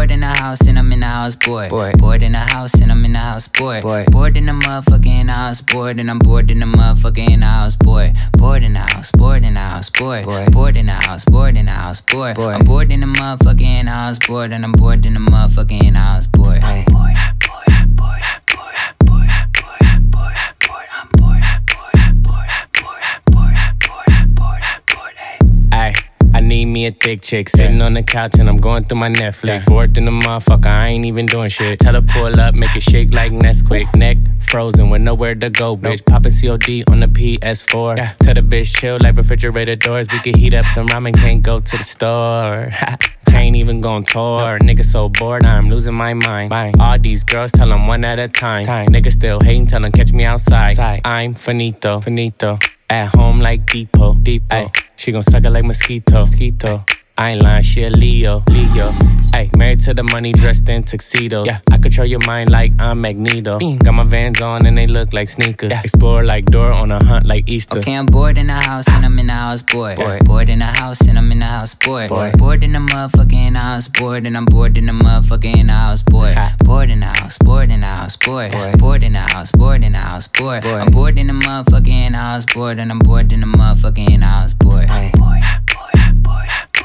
bored in the house and I'm in the house bored. Bored in the house and I'm in the house bored. Bored in the motherfucking house bored and I'm bored in the motherfucking house bored. Bored in the house, bored in the house bored. Bored in the house, bored in the house bored. I'm bored in the motherfucking house bored and I'm bored in the motherfucking house bored. I'm bored, bored, bored, bored, bored, bored, bored, bored. I'm bored, bored, bored, bored, bored, bored, bored, bored. Ay, I need me a thick chick sitting on the couch and I'm going through my Netflix. Bored in the motherfucker, I ain't even doing shit. Tell her pull up, make it shake like Nesquik. Neck frozen with nowhere to go, bitch. Poppin' COD on the PS4. Tell the bitch chill like refrigerator doors. We can heat up some ramen, can't go to the store. Can't even go on tour. Nigga so bored, I'm losing my mind. All these girls tell them one at a time. Nigga still hating, tell them catch me outside. I'm finito. At home like Depot. Ay, she gon' suck it like mosquito. I ain't lying, she a Leo. Ay, married to the money, dressed in tuxedos. I control your mind like I'm Magneto. Got my Vans on and they look like sneakers. Explore like Dora on a hunt like Easter. Okay, I'm bored in the house and I'm in the house bored. Bored in the house and I'm in the house bored. Bored in the motherfucking house bored and I'm bored in the motherfucking house bored. Bored in the house, bored in the house bored. Bored in the house, bored in the house bored. I'm bored in the motherfucking house bored and I'm bored in the motherfucking house bored. I'm bored, bored, bored.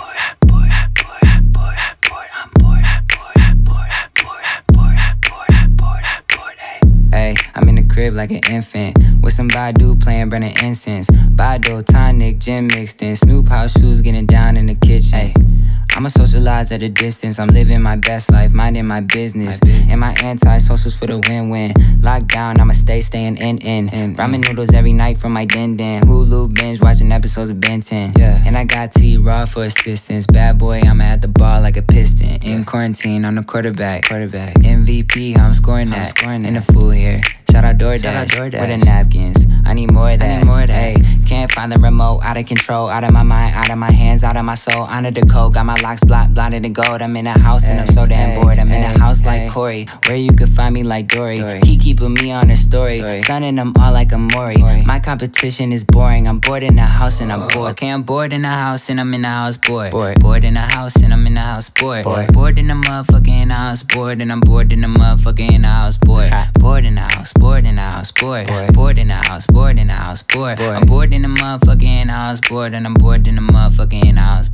Hey, I'm in the crib like an infant with some Badu playing burning incense. Badu, tonic, gin mixed in. Snoop House shoes getting down in the kitchen. Hey, I'ma socialize at a distance. I'm living my best life, minding my business. And my anti-socials for the win-win. Lockdown, I'ma staying in. Ramen noodles every night from my den. Hulu binge watching episodes of Ben 10. And I got T-Raw for assistance. Bad boy, I'ma at the bar like a piston. In quarantine, I'm the quarterback. MVP, I'm scoring that. In the fool here. Shout out DoorDash. Where the napkins? I need more of that. Hey, can't find the remote. Out of control. Out of my mind. Out of my hands. Out of my soul. Honor the code. Got my locks blinded in gold. I'm in a house and I'm so damn bored. I'm in a house like Corey, where you could find me like Dory. He keeping me on the story. Sunning them all like a Maury. My competition is boring. I'm bored in the house and I'm bored. Okay, I'm bored in the house and I'm in the house bored. Bored in the house and I'm in the house bored. Bored in the motherfucking house bored and I'm bored in the motherfucking house bored. Bored in the house. Bored in the house, bored. Bored in the house, bored in the house, bored. I'm bored in the motherfucking house, bored, and I'm bored in the motherfucking house.